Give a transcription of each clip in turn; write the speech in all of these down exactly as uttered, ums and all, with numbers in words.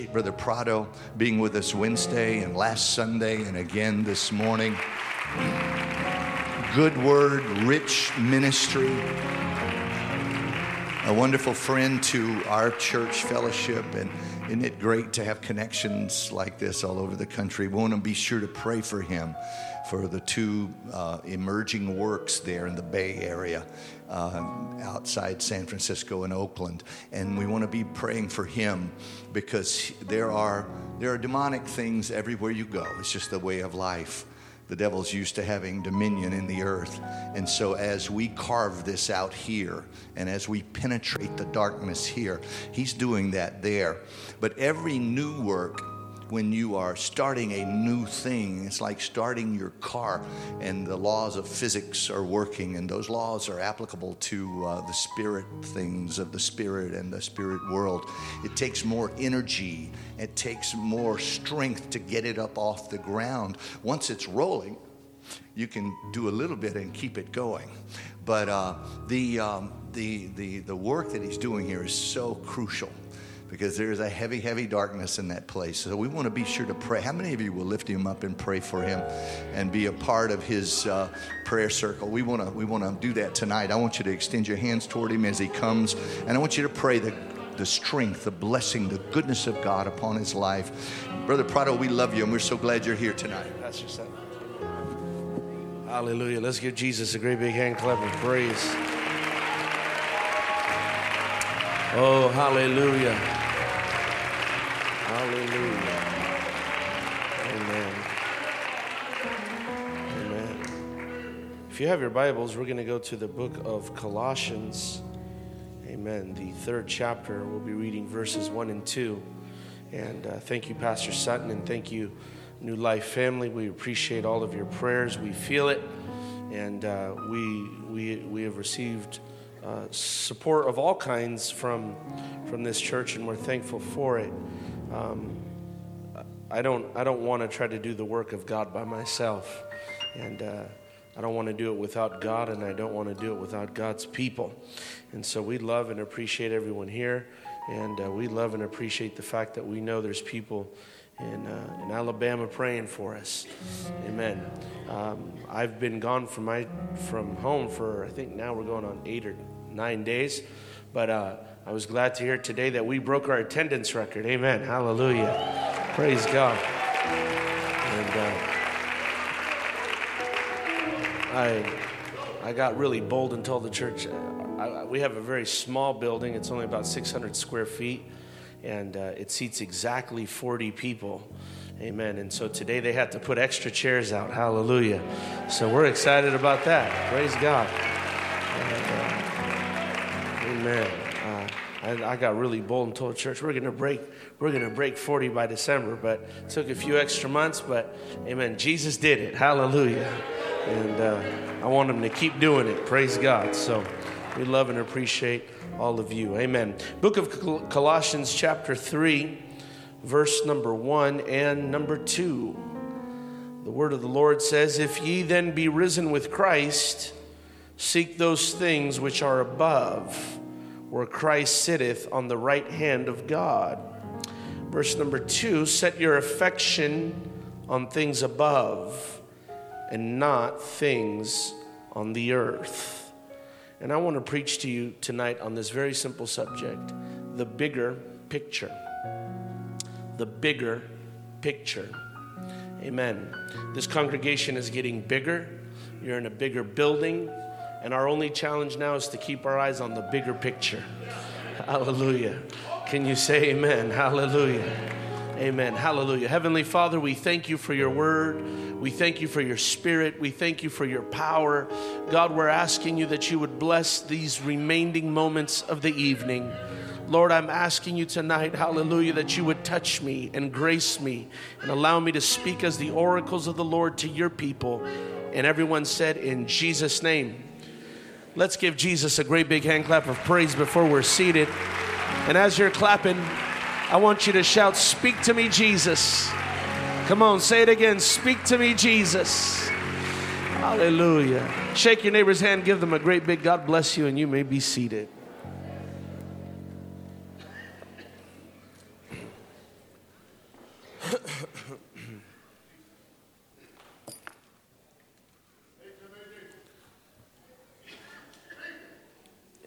Brother Prado being with us Wednesday and last Sunday and again this morning. Good word, rich ministry. A wonderful friend to our church fellowship, and isn't it great to have connections like this all over the country? We want to be sure to pray for him, for the two uh, emerging works there in the Bay Area, uh, outside San Francisco and Oakland. And we want to be praying for him because there are there are demonic things everywhere you go. It's just the way of life. The devil's used to having dominion in the earth. And so as we carve this out here, and as we penetrate the darkness here, he's doing that there. But every new work, when you are starting a new thing, it's like starting your car, and the laws of physics are working, and those laws are applicable to uh, the spirit things of the spirit and the spirit world. It takes more energy. It takes more strength to get it up off the ground. Once it's rolling, you can do a little bit and keep it going. But uh, the, um, the, the, the work that he's doing here is so crucial, because there's a heavy, heavy darkness in that place. So we want to be sure to pray. How many of you will lift him up and pray for him and be a part of his uh, prayer circle? We want to we want to do that tonight. I want you to extend your hands toward him as he comes, and I want you to pray the, the strength, the blessing, the goodness of God upon his life. Brother Prado, we love you, and we're so glad you're here tonight. That's your son. Hallelujah. Let's give Jesus a great big hand clap of praise. Oh, hallelujah. Hallelujah. Amen. Amen. If you have your Bibles, we're going to go to the book of Colossians. Amen. The third chapter. We'll be reading verses one and two. And uh, thank you, Pastor Sutton, and thank you, New Life family. We appreciate all of your prayers. We feel it. And uh, we, we, we have received uh, support of all kinds from, from this church, and we're thankful for it. Um, I don't I don't want to try to do the work of God by myself, and uh, I don't want to do it without God, and I don't want to do it without God's people. And so we love and appreciate everyone here, and uh, we love and appreciate the fact that we know there's people in uh, in Alabama praying for us. Amen. Um, I've been gone from my from home for, I think now we're going on eight or nine days, but uh, I was glad to hear today that we broke our attendance record. Amen. Hallelujah. Praise God. And uh, I I got really bold and told the church, uh, I, we have a very small building. It's only about six hundred square feet, and uh, it seats exactly forty people. Amen. And so today they had to put extra chairs out. Hallelujah. So we're excited about that. Praise God. And, uh, amen. I, I got really bold and told the church we're gonna break we're gonna break forty by December, but it took a few extra months. But amen, Jesus did it. Hallelujah. And uh, I want him to keep doing it. Praise God. So we love and appreciate all of you. Amen. Book of Col- Colossians chapter three, verse number one and number two. The word of the Lord says, "If ye then be risen with Christ, seek those things which are above, where Christ sitteth on the right hand of God." Verse number two, "Set your affection on things above, and not things on the earth." And I want to preach to you tonight on this very simple subject, the bigger picture. The bigger picture. Amen. This congregation is getting bigger. You're in a bigger building. And our only challenge now is to keep our eyes on the bigger picture. Hallelujah. Can you say amen? Hallelujah. Amen. Hallelujah. Heavenly Father, we thank you for your word. We thank you for your spirit. We thank you for your power. God, we're asking you that you would bless these remaining moments of the evening. Lord, I'm asking you tonight, hallelujah, that you would touch me and grace me and allow me to speak as the oracles of the Lord to your people. And everyone said, in Jesus' name. Let's give Jesus a great big hand clap of praise before we're seated. And as you're clapping, I want you to shout, "Speak to me, Jesus." Come on, say it again. Speak to me, Jesus. Hallelujah. Shake your neighbor's hand, give them a great big God bless you, and you may be seated.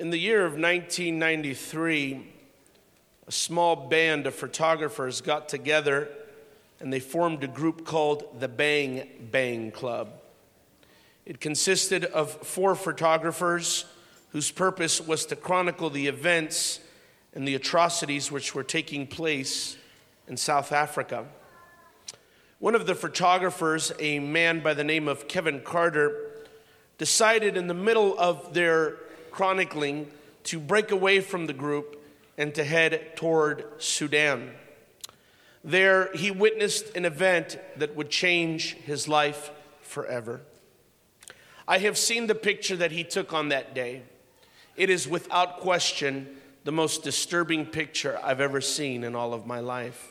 In the year of nineteen ninety-three, a small band of photographers got together and they formed a group called the Bang Bang Club. It consisted of four photographers whose purpose was to chronicle the events and the atrocities which were taking place in South Africa. One of the photographers, a man by the name of Kevin Carter, decided in the middle of their chronicling to break away from the group and to head toward Sudan. There, he witnessed an event that would change his life forever. I have seen the picture that he took on that day. It is without question the most disturbing picture I've ever seen in all of my life.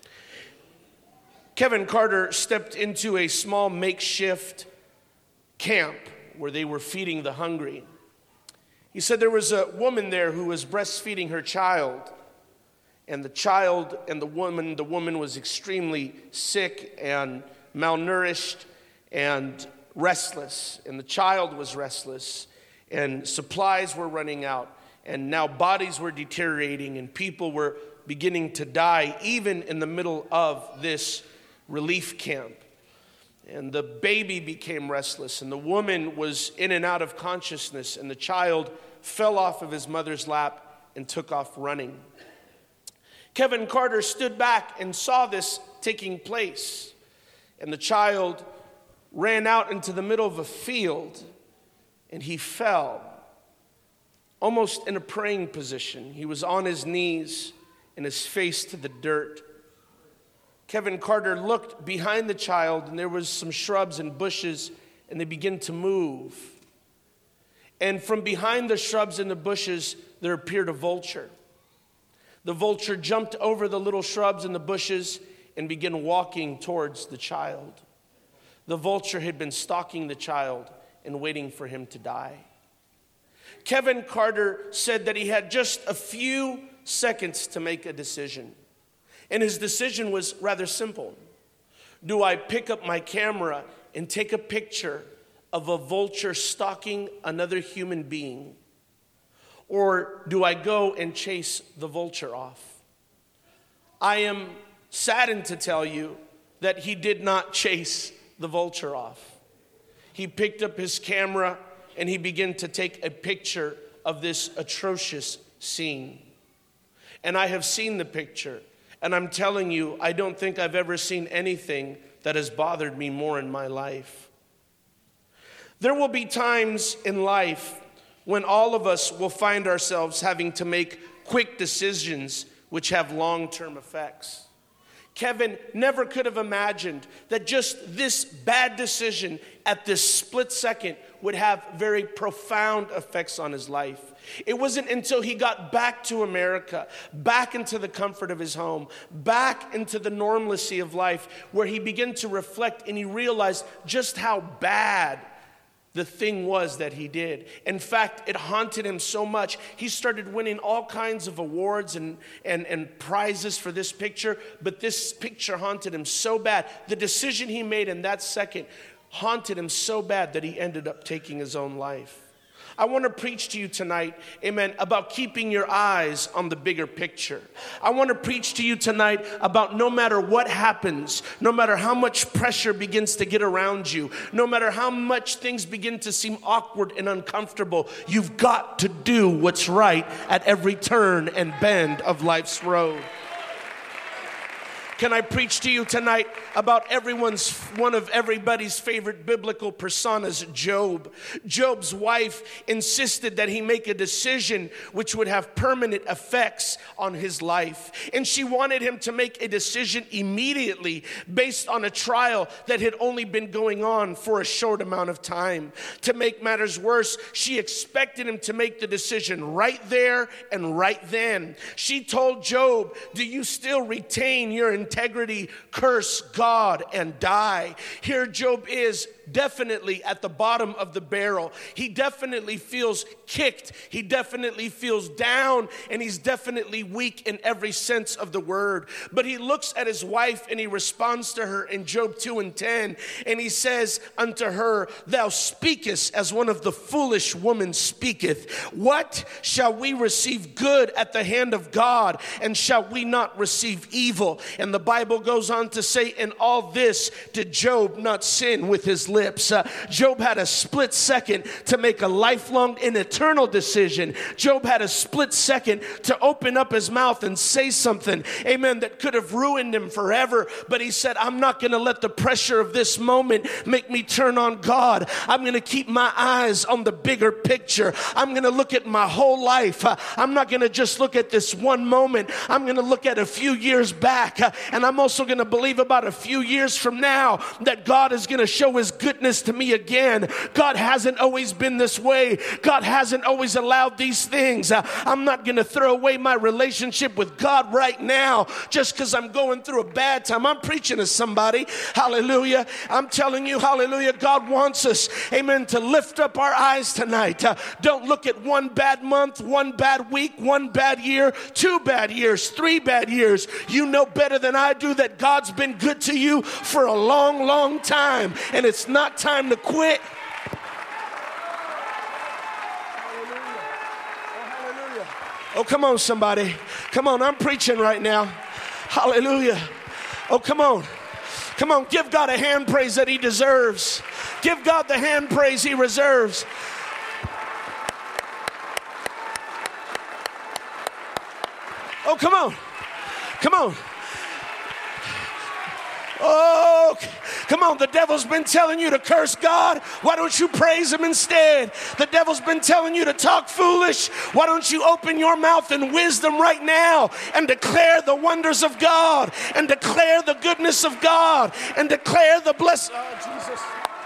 Kevin Carter stepped into a small makeshift camp where they were feeding the hungry. He said there was a woman there who was breastfeeding her child, and the child and the woman, the woman was extremely sick and malnourished and restless, and the child was restless, and supplies were running out, and now bodies were deteriorating, and people were beginning to die, even in the middle of this relief camp. And the baby became restless, and the woman was in and out of consciousness, and the child fell off of his mother's lap and took off running. Kevin Carter stood back and saw this taking place, and the child ran out into the middle of a field, and he fell, almost in a praying position. He was on his knees and his face to the dirt. Kevin Carter looked behind the child, and there was some shrubs and bushes, and they began to move. And from behind the shrubs and the bushes, there appeared a vulture. The vulture jumped over the little shrubs and the bushes and began walking towards the child. The vulture had been stalking the child and waiting for him to die. Kevin Carter said that he had just a few seconds to make a decision. And his decision was rather simple. Do I pick up my camera and take a picture of a vulture stalking another human being? Or do I go and chase the vulture off? I am saddened to tell you that he did not chase the vulture off. He picked up his camera and he began to take a picture of this atrocious scene. And I have seen the picture. And I'm telling you, I don't think I've ever seen anything that has bothered me more in my life. There will be times in life when all of us will find ourselves having to make quick decisions which have long-term effects. Kevin never could have imagined that just this bad decision at this split second would have very profound effects on his life. It wasn't until he got back to America, back into the comfort of his home, back into the normalcy of life, where he began to reflect and he realized just how bad the thing was that he did. In fact, it haunted him so much, he started winning all kinds of awards and, and, and prizes for this picture, but this picture haunted him so bad. The decision he made in that second haunted him so bad that he ended up taking his own life. I want to preach to you tonight, amen, about keeping your eyes on the bigger picture. I want to preach to you tonight about no matter what happens, no matter how much pressure begins to get around you, no matter how much things begin to seem awkward and uncomfortable, you've got to do what's right at every turn and bend of life's road. Can I preach to you tonight about everyone's, one of everybody's favorite biblical personas, Job? Job's wife insisted that he make a decision which would have permanent effects on his life. And she wanted him to make a decision immediately based on a trial that had only been going on for a short amount of time. To make matters worse, she expected him to make the decision right there and right then. She told Job, do you still retain your integrity? Curse God and die. Here Job is definitely at the bottom of the barrel. He definitely feels kicked. He definitely feels down, and he's definitely weak in every sense of the word. But he looks at his wife and he responds to her in Job two and ten, and he says unto her, thou speakest as one of the foolish women speaketh. What shall we receive good at the hand of God, and shall we not receive evil? And the Bible goes on to say, in all this did Job not sin with his lips. Uh, Job had a split second to make a lifelong and eternal decision. Job had a split second to open up his mouth and say something, amen, that could have ruined him forever. But he said, I'm not going to let the pressure of this moment make me turn on God. I'm going to keep my eyes on the bigger picture. I'm going to look at my whole life. Uh, I'm not going to just look at this one moment. I'm going to look at a few years back. Uh, and I'm also going to believe about a few years from now that God is going to show his goodness to me again. God hasn't always been this way. God hasn't always allowed these things. Uh, I'm not going to throw away my relationship with God right now just because I'm going through a bad time. I'm preaching to somebody. Hallelujah. I'm telling you, hallelujah, God wants us, amen, to lift up our eyes tonight. Uh, don't look at one bad month, one bad week, one bad year, two bad years, three bad years. You know better than I do that God's been good to you for a long, long time, and it's not time to quit. Oh, come on, somebody. Come on, I'm preaching right now. Hallelujah. Oh, come on. Come on, give God a hand praise that he deserves. Give God the hand praise he reserves. Oh, come on. Come on. Oh, come on. The devil's been telling you to curse God. Why don't you praise him instead? The devil's been telling you to talk foolish. Why don't you open your mouth in wisdom right now and declare the wonders of God, and declare the goodness of God, and declare the blessing. Oh, Jesus.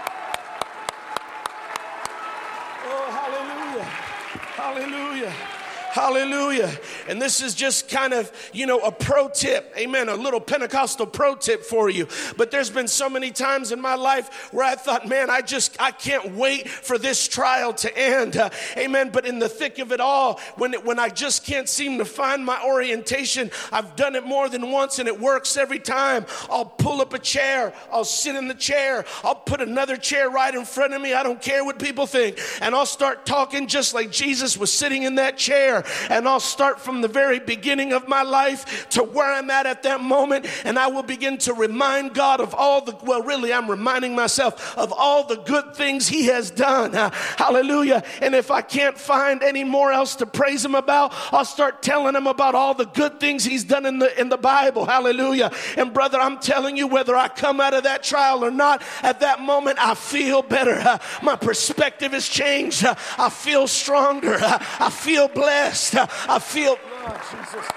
Oh, hallelujah. Hallelujah. Hallelujah. And this is just kind of, you know, a pro tip. Amen. A little Pentecostal pro tip for you. But there's been so many times in my life where I thought, man, I just, I can't wait for this trial to end. Uh, amen. But in the thick of it all, when it, when I just can't seem to find my orientation, I've done it more than once and it works every time. I'll pull up a chair. I'll sit in the chair. I'll put another chair right in front of me. I don't care what people think. And I'll start talking just like Jesus was sitting in that chair. And I'll start from the very beginning of my life to where I'm at at that moment, and I will begin to remind God of all the, well, really, I'm reminding myself of all the good things he has done. Uh, hallelujah. And if I can't find any more else to praise him about, I'll start telling him about all the good things he's done in the, in the Bible. Hallelujah. And brother, I'm telling you, whether I come out of that trial or not, at that moment, I feel better. Uh, my perspective has changed. Uh, I feel stronger. Uh, I feel blessed. I feel, oh, Jesus.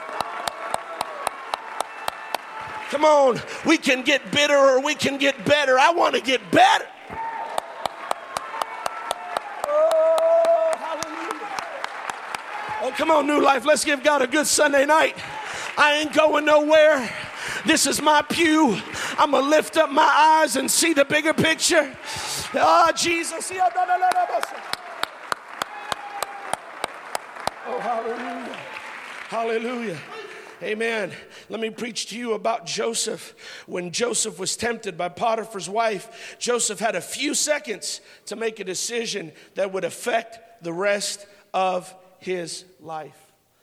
Come on, we can get bitter or we can get better. I want to get better. Oh, hallelujah. Oh, come on, New Life. Let's give God a good Sunday night. I ain't going nowhere. This is my pew. I'm going to lift up my eyes and see the bigger picture. Oh, Jesus. Oh, hallelujah. Hallelujah. Amen. Let me preach to you about Joseph. When Joseph was tempted by Potiphar's wife, Joseph had a few seconds to make a decision that would affect the rest of his life.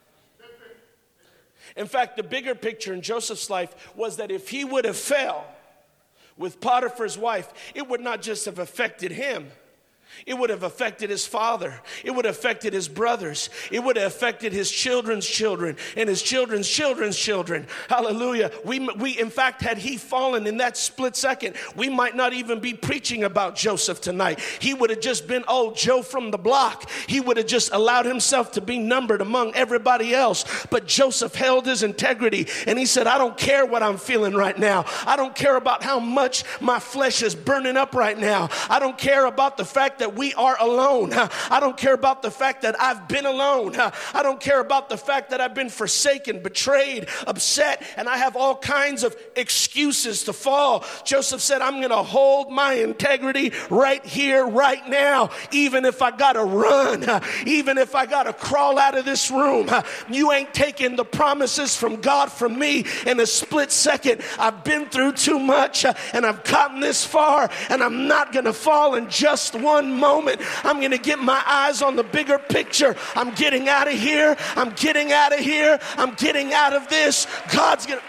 In fact, the bigger picture in Joseph's life was that if he would have fell with Potiphar's wife, it would not just have affected him. It would have affected his father. It would have affected his brothers. It would have affected his children's children and his children's children's children. Hallelujah. We, we, in fact, had he fallen in that split second, we might not even be preaching about Joseph tonight. He would have just been old Joe from the block. He would have just allowed himself to be numbered among everybody else. But Joseph held his integrity and he said, I don't care what I'm feeling right now. I don't care about how much my flesh is burning up right now. I don't care about the fact fact that we are alone. I don't care about the fact that I've been alone. I don't care about the fact that I've been forsaken, betrayed, upset, and I have all kinds of excuses to fall. Joseph said, I'm going to hold my integrity right here, right now, even if I got to run, even if I got to crawl out of this room. You ain't taking the promises from God from me in a split second. I've been through too much and I've gotten this far, and I'm not going to fall in just one moment. I'm going to get my eyes on the bigger picture. I'm getting out of here. I'm getting out of here. I'm getting out of this. God's going to...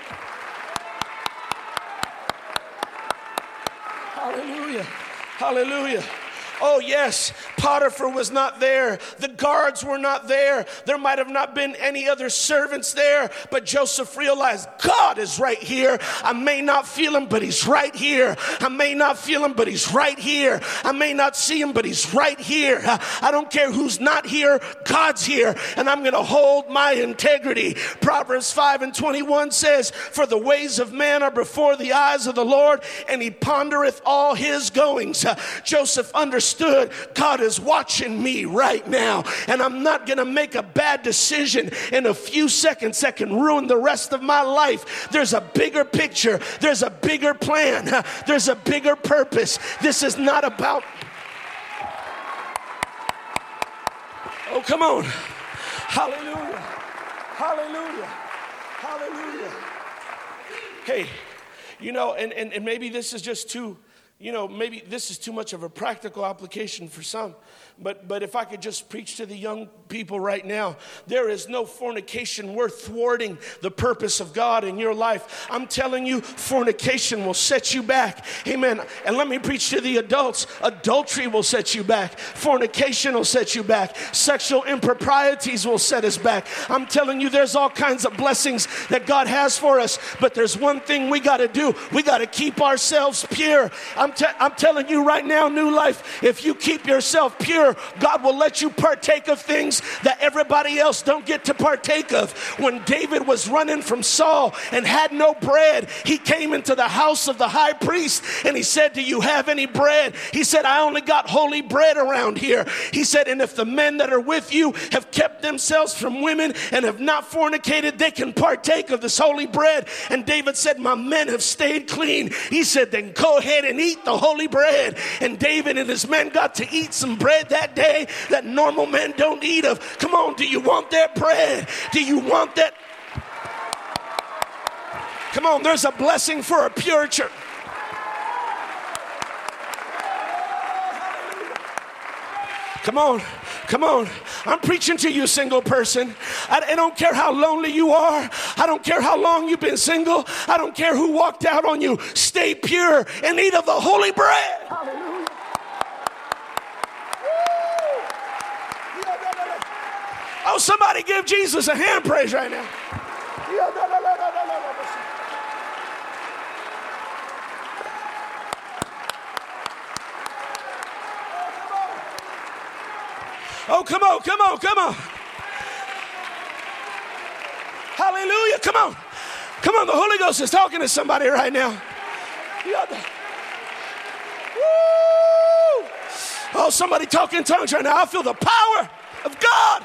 Hallelujah. Hallelujah. Oh, yes, Potiphar was not there. The guards were not there. There might have not been any other servants there, but Joseph realized God is right here. I may not feel him, but he's right here. I may not feel him, but he's right here. I may not see him, but he's right here. I don't care who's not here. God's here, and I'm going to hold my integrity. Proverbs five and twenty-one says, for the ways of man are before the eyes of the Lord, and he pondereth all his goings. Joseph understood Understood, God is watching me right now, and I'm not going to make a bad decision in a few seconds that can ruin the rest of my life. There's a bigger picture. There's a bigger plan. There's a bigger purpose. This is not about... Oh, come on. Hallelujah. Hallelujah. Hallelujah. Hey, you know, and, and, and maybe this is just too... You know, maybe this is too much of a practical application for some, but but if I could just preach to the young people right now, there is no fornication worth thwarting the purpose of God in your life. I'm telling you, fornication will set you back. Amen. And let me preach to the adults. Adultery will set you back. Fornication will set you back. Sexual improprieties will set us back. I'm telling you, there's all kinds of blessings that God has for us, but there's one thing we got to do. We got to keep ourselves pure. I'm I'm, te- I'm telling you right now, New Life, if you keep yourself pure, God will let you partake of things that everybody else don't get to partake of. When David was running from Saul and had no bread, he came into the house of the high priest and he said, do you have any bread? He said, I only got holy bread around here. He said, and if the men that are with you have kept themselves from women and have not fornicated, they can partake of this holy bread. And David said, my men have stayed clean. He said, then go ahead and eat the holy bread. And David and his men got to eat some bread that day that normal men don't eat of. Come on, do you want that bread? Do you want that? Come on, there's a blessing for a pure church. Come on, come on. I'm preaching to you, single person. I, I don't care how lonely you are. I don't care how long you've been single. I don't care who walked out on you. Stay pure and eat of the holy bread. Hallelujah. Oh, somebody give Jesus a hand praise right now. Oh, come on, come on, come on. Hallelujah, come on. Come on, the Holy Ghost is talking to somebody right now. Woo! Oh, somebody talk in tongues right now. I feel the power of God.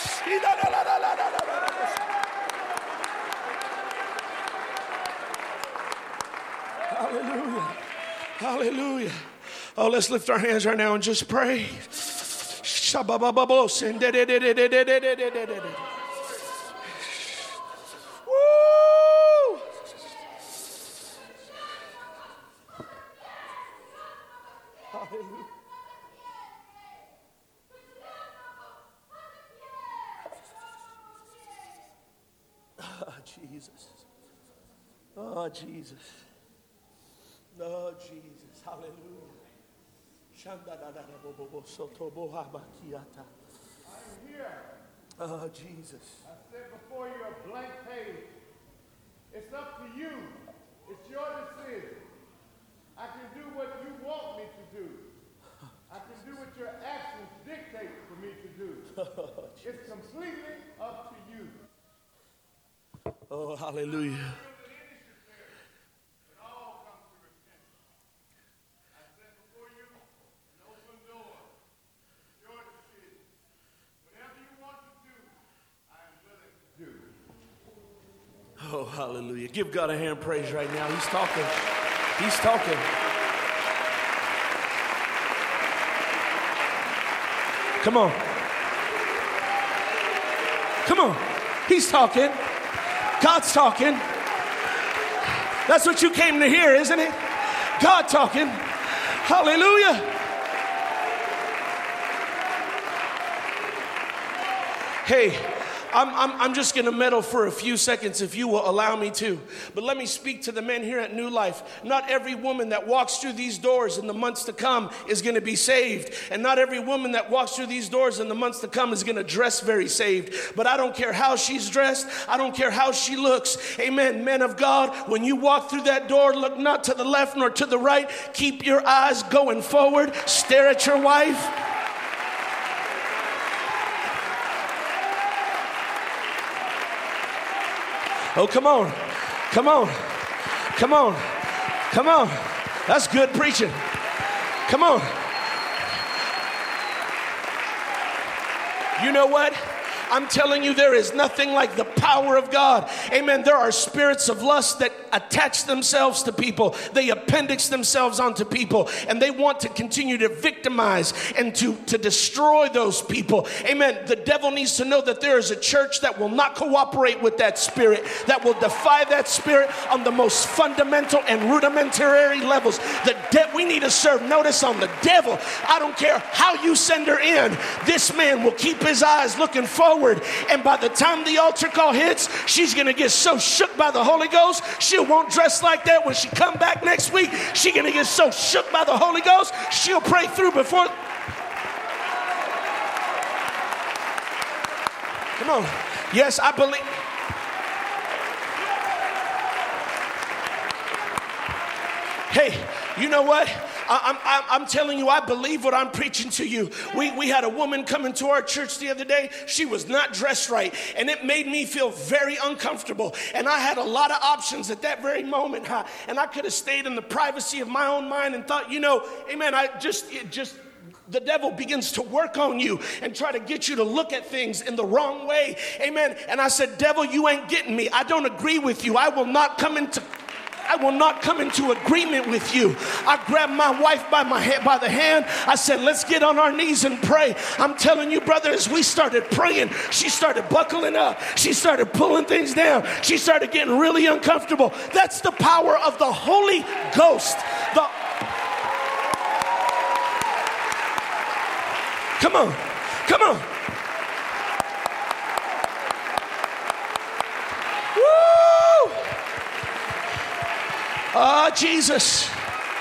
Hallelujah. Hallelujah. Oh, let's lift our hands right now and just pray. Woo! Hallelujah. Oh, Jesus. Oh, Jesus. Oh, Jesus. Hallelujah. I'm here. Oh, Jesus. I said before you a blank page. It's up to you. It's your decision. I can do what you want me to do. I can do what your actions dictate for me to do. Oh, it's completely up to you. Oh, hallelujah. Hallelujah. Give God a hand praise right now. He's talking. He's talking. Come on. Come on. He's talking. God's talking. That's what you came to hear, isn't it? God talking. Hallelujah. Hey, I'm, I'm, I'm just going to meddle for a few seconds if you will allow me to. But let me speak to the men here at New Life. Not every woman that walks through these doors in the months to come is going to be saved. And not every woman that walks through these doors in the months to come is going to dress very saved. But I don't care how she's dressed. I don't care how she looks. Amen. Men of God, when you walk through that door, look not to the left nor to the right. Keep your eyes going forward. Stare at your wife. Oh, come on. Come on. Come on. Come on. That's good preaching. Come on. You know what? I'm telling you, there is nothing like the power of God. Amen. There are spirits of lust that attach themselves to people. They appendix themselves onto people, and they want to continue to victimize and to, to destroy those people. Amen. The devil needs to know that there is a church that will not cooperate with that spirit, that will defy that spirit on the most fundamental and rudimentary levels. The de- we need to serve notice on the devil. I don't care how you send her in. This man will keep his eyes looking forward. And by the time the altar call hits, she's going to get so shook by the Holy Ghost, she won't dress like that when she come back next week. She's going to get so shook by the Holy Ghost, she'll pray through before. Come on. Yes, I believe. Hey, you know what? I'm, I'm, I'm telling you, I believe what I'm preaching to you. We, we had a woman come into our church the other day. She was not dressed right, and it made me feel very uncomfortable. And I had a lot of options at that very moment, huh? And I could have stayed in the privacy of my own mind and thought, you know, amen, I just, it just, the devil begins to work on you and try to get you to look at things in the wrong way. Amen. And I said, devil, you ain't getting me. I don't agree with you. I will not come into I will not come into agreement with you. I grabbed my wife by my head, by the hand. I said, let's get on our knees and pray. I'm telling you, brother, as we started praying, she started buckling up. She started pulling things down. She started getting really uncomfortable. That's the power of the Holy Ghost. The Come on. Come on. Woo! Ah, Jesus.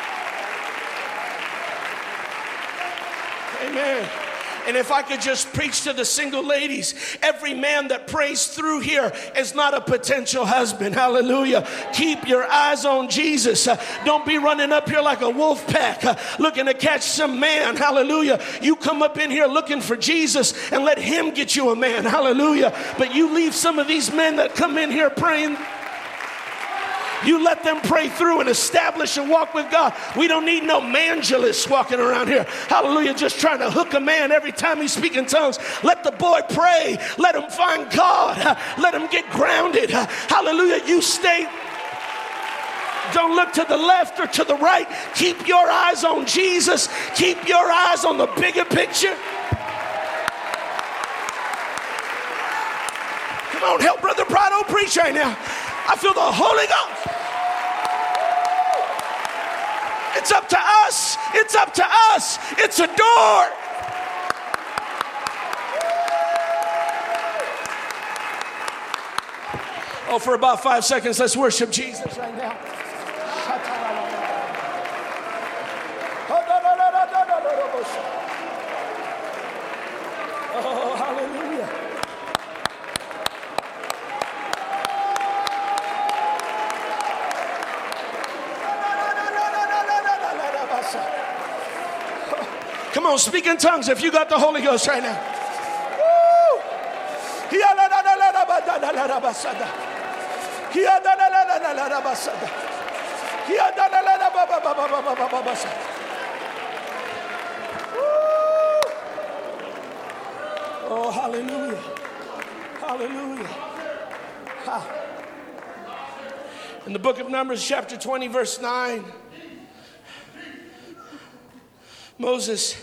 Amen. And if I could just preach to the single ladies, every man that prays through here is not a potential husband. Hallelujah. Keep your eyes on Jesus. Uh, don't be running up here like a wolf pack uh, looking to catch some man. Hallelujah. You come up in here looking for Jesus and let him get you a man. Hallelujah. But you leave some of these men that come in here praying. You let them pray through and establish and walk with God. We don't need no mangelists walking around here. Hallelujah. Just trying to hook a man every time he's speaking tongues. Let the boy pray. Let him find God. Let him get grounded. Hallelujah. You stay. Don't look to the left or to the right. Keep your eyes on Jesus. Keep your eyes on the bigger picture. Come on, help Brother Prado preach right now. I feel the Holy Ghost. It's up to us. It's up to us. It's a door. Oh, for about five seconds, let's worship Jesus right now. Oh, hallelujah. Come on, speak in tongues if you got the Holy Ghost right now. Woo! Oh, hallelujah. Hallelujah. Ha. In the book of Numbers, chapter twenty, verse nine, Moses,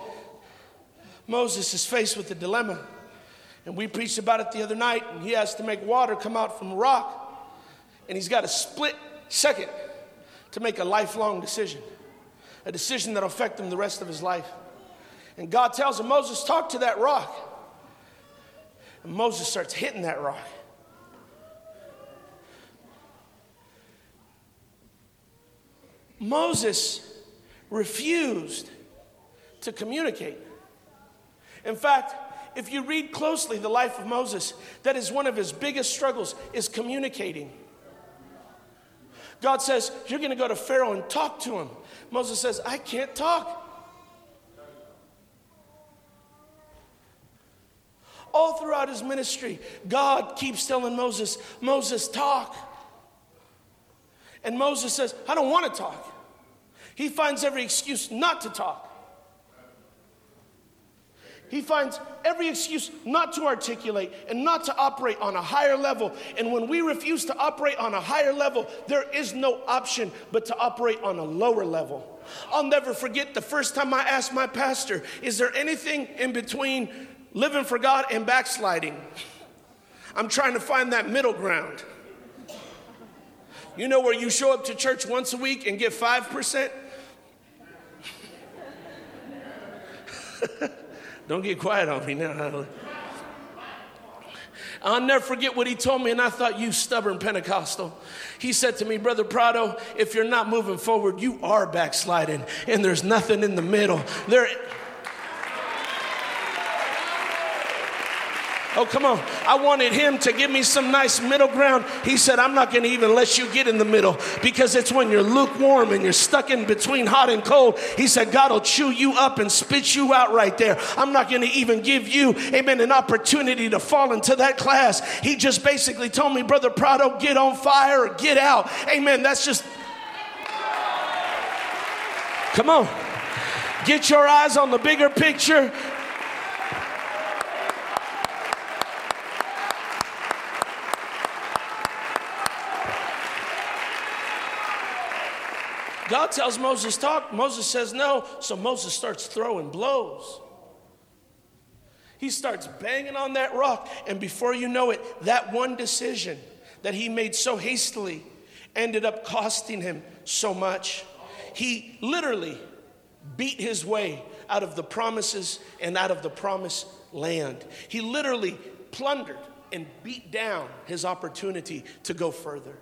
Moses is faced with a dilemma. And we preached about it the other night, and he has to make water come out from a rock. And he's got a split second to make a lifelong decision, a decision that will affect him the rest of his life. And God tells him, Moses, talk to that rock. And Moses starts hitting that rock. Moses refused to communicate. In fact, if you read closely the life of Moses, that is one of his biggest struggles, is communicating. God says, you're going to go to Pharaoh and talk to him. Moses says, I can't talk. All throughout his ministry, God keeps telling Moses, Moses, talk. And Moses says, I don't want to talk. He finds every excuse not to talk. He finds every excuse not to articulate and not to operate on a higher level. And when we refuse to operate on a higher level, there is no option but to operate on a lower level. I'll never forget the first time I asked my pastor, is there anything in between living for God and backsliding? I'm trying to find that middle ground. You know where you show up to church once a week and get five percent? Don't get quiet on me now. I'll never forget what he told me, and I thought, you stubborn Pentecostal. He said to me, Brother Prado, if you're not moving forward, you are backsliding, and there's nothing in the middle. There. Oh, come on. I wanted him to give me some nice middle ground. He said, I'm not going to even let you get in the middle, because it's when you're lukewarm and you're stuck in between hot and cold. He said, God will chew you up and spit you out right there. I'm not going to even give you, amen, an opportunity to fall into that class. He just basically told me, Brother Prado, get on fire or get out. Amen. That's just, come on. Get your eyes on the bigger picture. God tells Moses, talk. Moses says no. So Moses starts throwing blows. He starts banging on that rock. And before you know it, that one decision that he made so hastily ended up costing him so much. He literally beat his way out of the promises and out of the promised land. He literally plundered and beat down his opportunity to go further.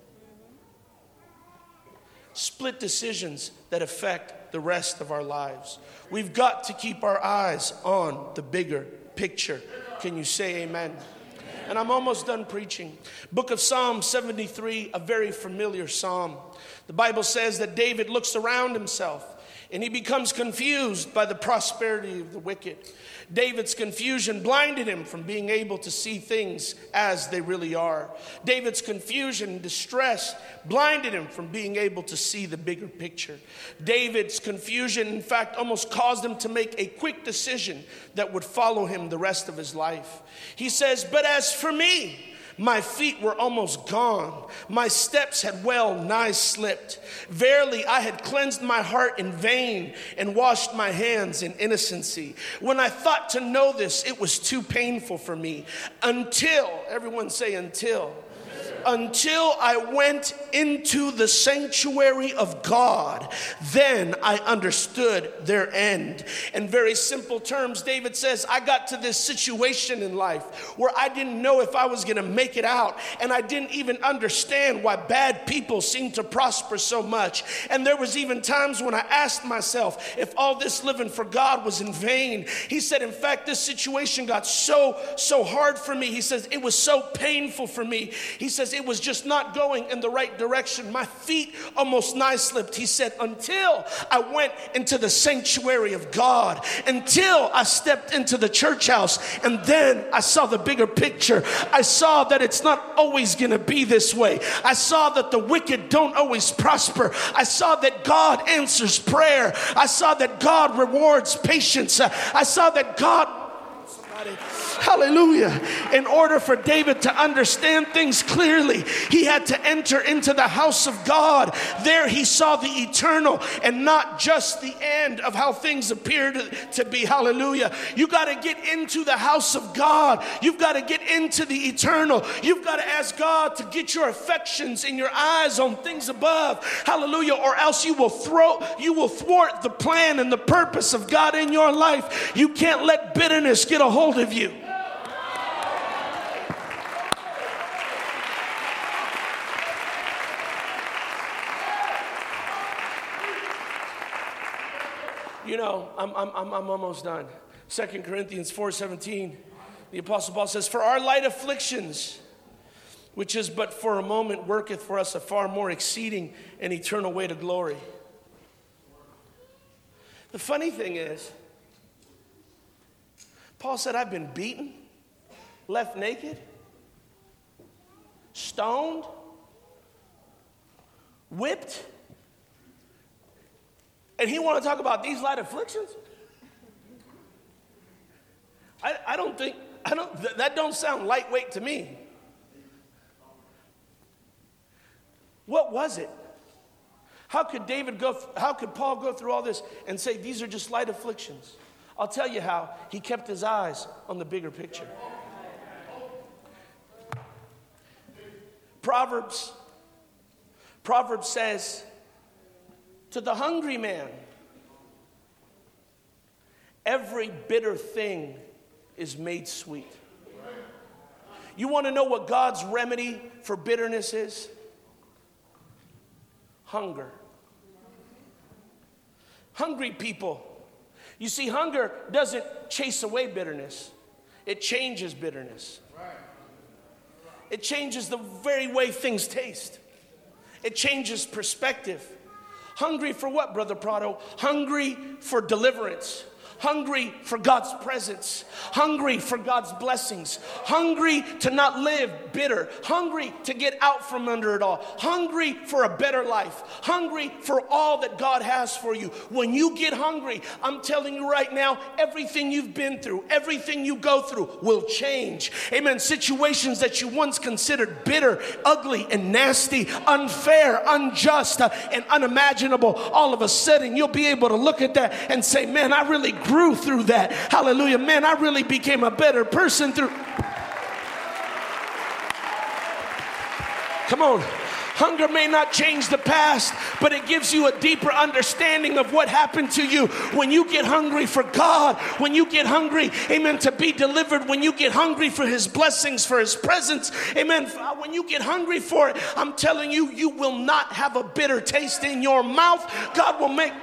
Split decisions that affect the rest of our lives. We've got to keep our eyes on the bigger picture. Can you say amen? And I'm almost done preaching. Book of Psalm seventy-three, a very familiar psalm. The Bible says that David looks around himself and he becomes confused by the prosperity of the wicked. David's confusion blinded him from being able to see things as they really are. David's confusion and distress blinded him from being able to see the bigger picture. David's confusion, in fact, almost caused him to make a quick decision that would follow him the rest of his life. He says, but as for me, my feet were almost gone. My steps had well nigh slipped. Verily, I had cleansed my heart in vain and washed my hands in innocency. When I thought to know this, it was too painful for me. Until, everyone say until. Until I went into the sanctuary of God, then I understood their end. In very simple terms, David says, I got to this situation in life where I didn't know if I was going to make it out, and I didn't even understand why bad people seem to prosper so much. And there was even times when I asked myself if all this living for God was in vain. He said, in fact, this situation got so, so hard for me. He says, it was so painful for me. He says, it was just not going in the right direction. My feet almost nigh slipped. He said, until I went into the sanctuary of God, until I stepped into the church house, and then I saw the bigger picture. I saw that it's not always going to be this way. I saw that the wicked don't always prosper. I saw that God answers prayer. I saw that God rewards patience. I saw that God... Somebody, Hallelujah. In order for David to understand things clearly, he had to enter into the house of God. There he saw the eternal and not just the end of how things appear to, to be. Hallelujah. You got to get into the house of God. You've got to get into the eternal. You've got to ask God to get your affections and your eyes on things above. Hallelujah. Or else you will throw, you will thwart the plan and the purpose of God in your life. You can't let bitterness get a hold of you. You know, I'm, I'm, I'm almost done. Second Corinthians four seventeen, the Apostle Paul says, for our light afflictions, which is but for a moment, worketh for us a far more exceeding and eternal weight of glory. The funny thing is, Paul said, I've been beaten, left naked, stoned, whipped. And he want to talk about these light afflictions? I, I don't think, I don't, th- that don't sound lightweight to me. What was it? How could David go, how could Paul go through all this and say these are just light afflictions? I'll tell you how. He kept his eyes on the bigger picture. Proverbs, Proverbs says, to the hungry man, every bitter thing is made sweet. You want to know what God's remedy for bitterness is? Hunger. Hungry people. You see, hunger doesn't chase away bitterness. It changes bitterness. It changes the very way things taste. It changes perspective. Hungry for what, Brother Prado? Hungry for deliverance. Hungry for God's presence. Hungry for God's blessings. Hungry to not live bitter. Hungry to get out from under it all. Hungry for a better life. Hungry for all that God has for you. When you get hungry, I'm telling you right now, everything you've been through, everything you go through will change. Amen. Situations that you once considered bitter, ugly, and nasty, unfair, unjust, uh, and unimaginable, all of a sudden you'll be able to look at that and say, man, I really grew through that. Hallelujah. Man, I really became a better person through. Come on. Hunger may not change the past, but it gives you a deeper understanding of what happened to you. When you get hungry for God, when you get hungry, amen, to be delivered, when you get hungry for his blessings, for his presence, amen, when you get hungry for it, I'm telling you, you will not have a bitter taste in your mouth. God will make...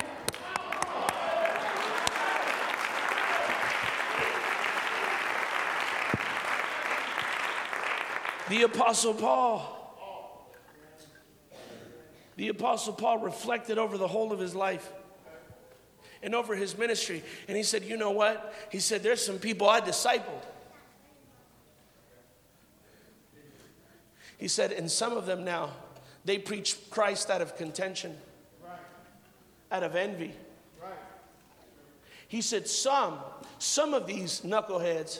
The Apostle Paul, the Apostle Paul reflected over the whole of his life and over his ministry. And he said, you know what? He said, there's some people I discipled. He said, and some of them now, they preach Christ out of contention, out of envy. He said, some, some of these knuckleheads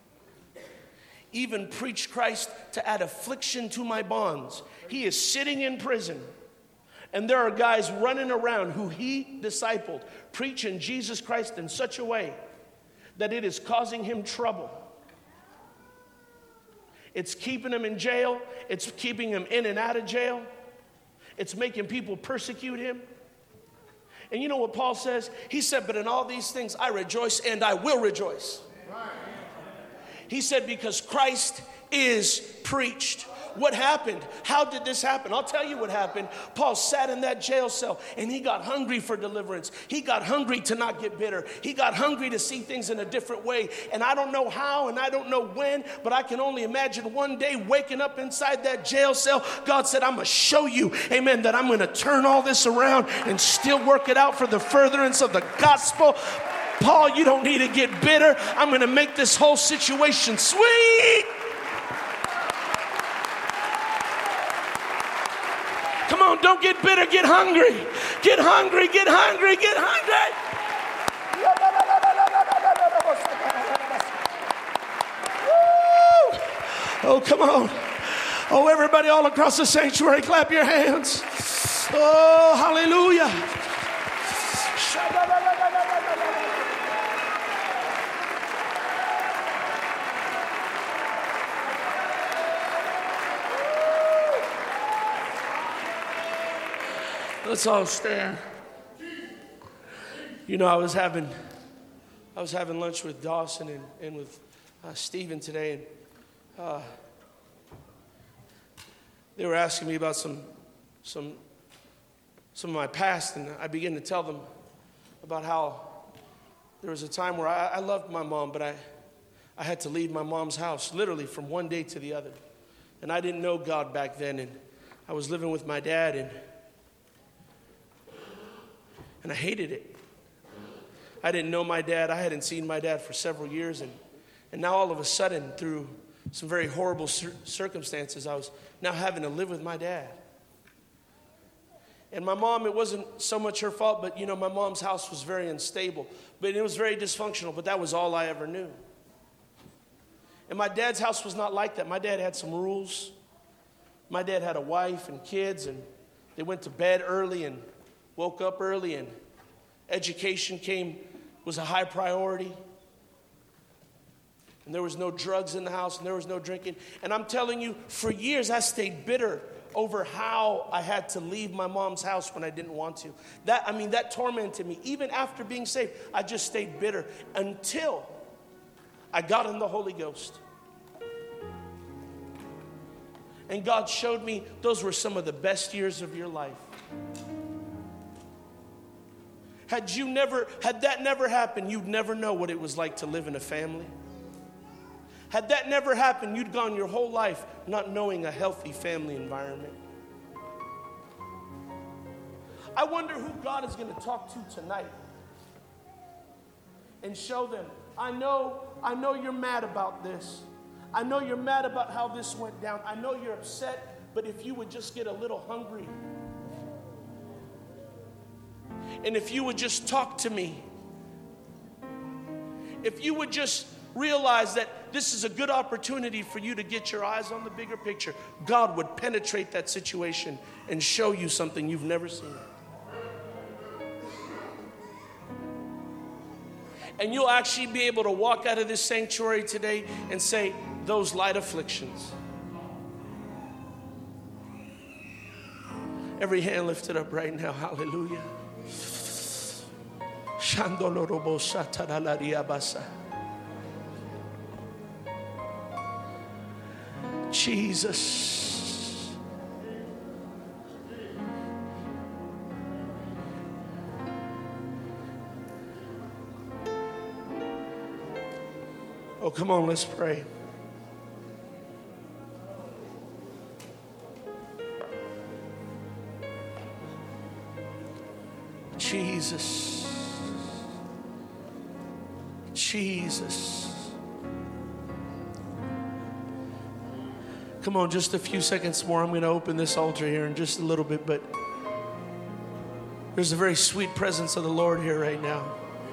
even preach Christ to add affliction to my bonds. He is sitting in prison, and there are guys running around who he discipled, preaching Jesus Christ in such a way that it is causing him trouble. It's keeping him in jail. It's keeping him in and out of jail. It's making people persecute him. And you know what Paul says? He said, but in all these things I rejoice, and I will rejoice. He said, because Christ is preached. What happened? How did this happen? I'll tell you what happened. Paul sat in that jail cell and he got hungry for deliverance. He got hungry to not get bitter. He got hungry to see things in a different way. And I don't know how and I don't know when, but I can only imagine one day waking up inside that jail cell. God said, I'm going to show you, amen, that I'm going to turn all this around and still work it out for the furtherance of the gospel. Paul, you don't need to get bitter. I'm going to make this whole situation sweet. Come on, don't get bitter, get hungry. Get hungry, get hungry, get hungry. Oh, come on. Oh, everybody all across the sanctuary, clap your hands. Oh, hallelujah. Let's all stand. You know, I was having, I was having lunch with Dawson and, and with uh, Stephen today, and uh, they were asking me about some, some, some of my past, and I began to tell them about how there was a time where I, I loved my mom, but I, I had to leave my mom's house, literally from one day to the other, and I didn't know God back then, and I was living with my dad, and and I hated it. I didn't know my dad. I hadn't seen my dad for several years. And, and now all of a sudden, through some very horrible cir- circumstances, I was now having to live with my dad. And my mom, it wasn't so much her fault, but, you know, my mom's house was very unstable. But it was very dysfunctional, but that was all I ever knew. And my dad's house was not like that. My dad had some rules. My dad had a wife and kids, and they went to bed early and woke up early, and education came, was a high priority. And there was no drugs in the house, and there was no drinking. And I'm telling you, for years I stayed bitter over how I had to leave my mom's house when I didn't want to. That, I mean, that tormented me. Even after being saved, I just stayed bitter until I got in the Holy Ghost. And God showed me those were some of the best years of your life. Had you never, had that never happened, you'd never know what it was like to live in a family. Had that never happened, you'd gone your whole life not knowing a healthy family environment. I wonder who God is going to talk to tonight and show them, I know, I know you're mad about this. I know you're mad about how this went down. I know you're upset, but if you would just get a little hungry, and if you would just talk to me, if you would just realize that this is a good opportunity for you to get your eyes on the bigger picture, God would penetrate that situation and show you something you've never seen. And you'll actually be able to walk out of this sanctuary today and say, those light afflictions. Every hand lifted up right now, hallelujah. Jesus. Oh, come on, let's pray. Jesus. Jesus. Come on, just a few seconds more. I'm going to open this altar here in just a little bit, but there's a very sweet presence of the Lord here right now.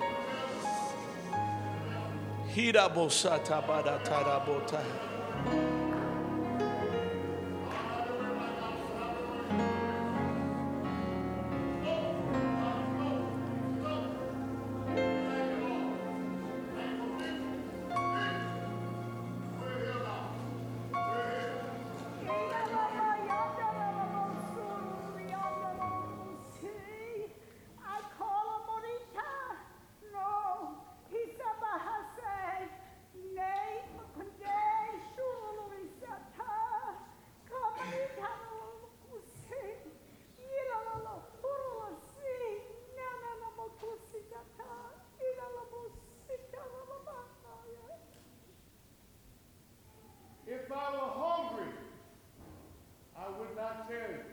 If I were hungry, I would not tell you.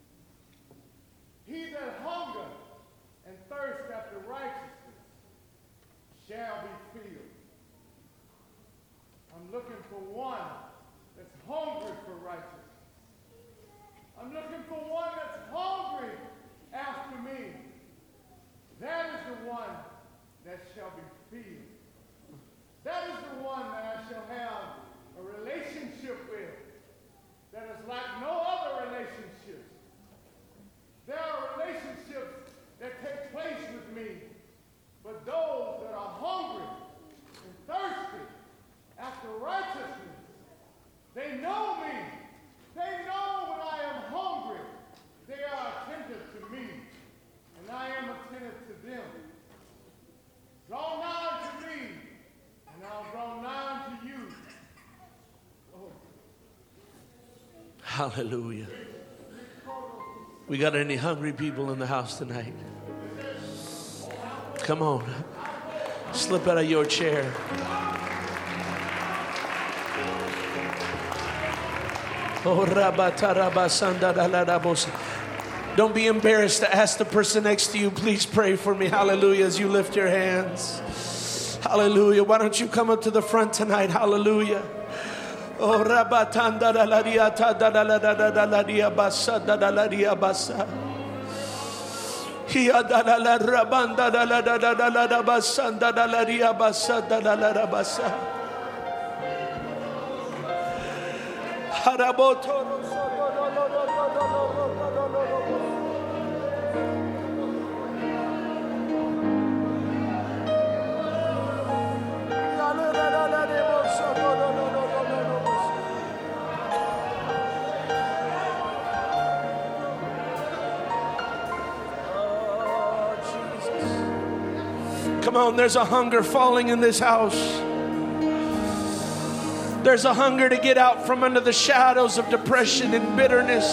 He that hunger and thirst after righteousness shall be filled. I'm looking for one that's hungry for righteousness. I'm looking for one that's hungry after me. That is the one that shall be filled. That is the one that I shall have a relationship with. Hallelujah. We got any hungry people in the house tonight? Come on. Slip out of your chair. Don't be embarrassed to ask the person next to you, please pray for me. Hallelujah, as you lift your hands. Hallelujah. Why don't you come up to the front tonight? Hallelujah. Oh, rabatanda da la dia ta da da la da da da la dia basa da da la dia basa. Hiya da la la rabanda da la da da da la da basa da da la dia basa da da la da basa. Haraboto. Come on, there's a hunger falling in this house. There's a hunger to get out from under the shadows of depression and bitterness.